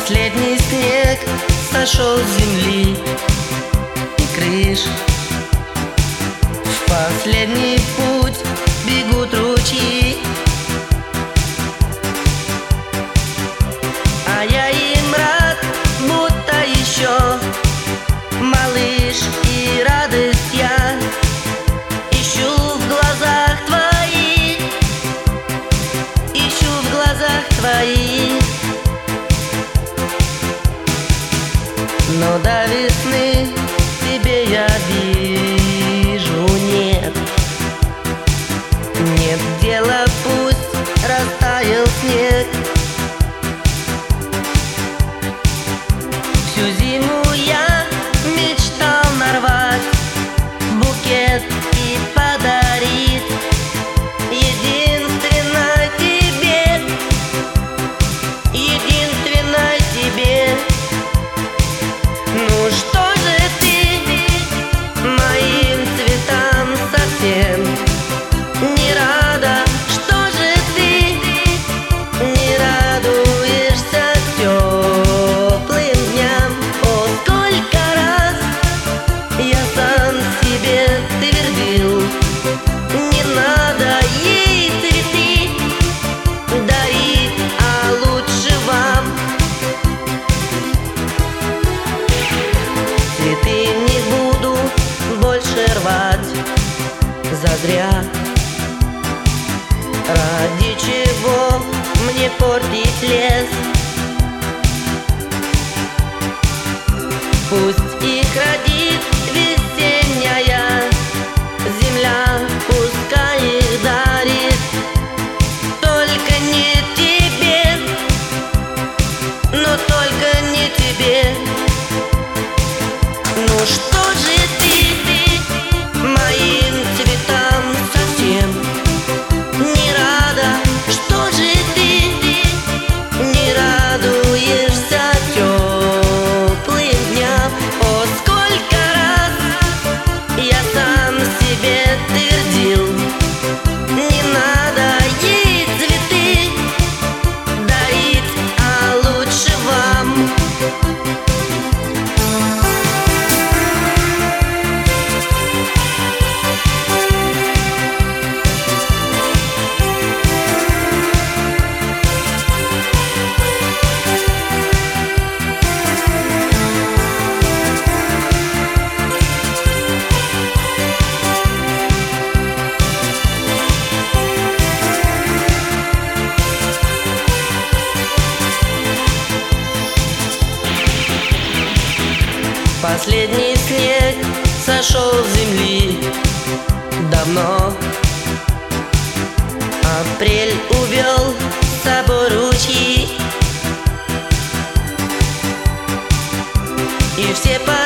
Последний снег сошел с земли и крыш. В последний путь бегут ручьи, а я им рад, будто еще малыш, и радость я ищу в глазах твоих, ищу в глазах твоих. Но до весны тебе я вижу нет. Нет дела, пусть растаял снег. Всю зиму я мечтал нарвать букет и подарить единственной тебе, единственной тебе. Ну что же ты моим цветам совсем не рада? Что же ты не радуешься теплым дням? О, сколько раз я сам себе твердил: не надо ей цветы дарить, а лучше вам. Цветы не буду больше рвать зазря. Ради чего мне портить лес? Пусть их родит весенняя земля, пускай их дарит, только не тебе, но только не тебе. Ну что же ты моим цветам совсем не рада? Что же ты не радуешься теплым дням? О, сколько раз я сам себе твердил: не надо ей цветы дарить, а лучше вам. Последний снег сошел с земли давно. Апрель увел с собой ручьи, и все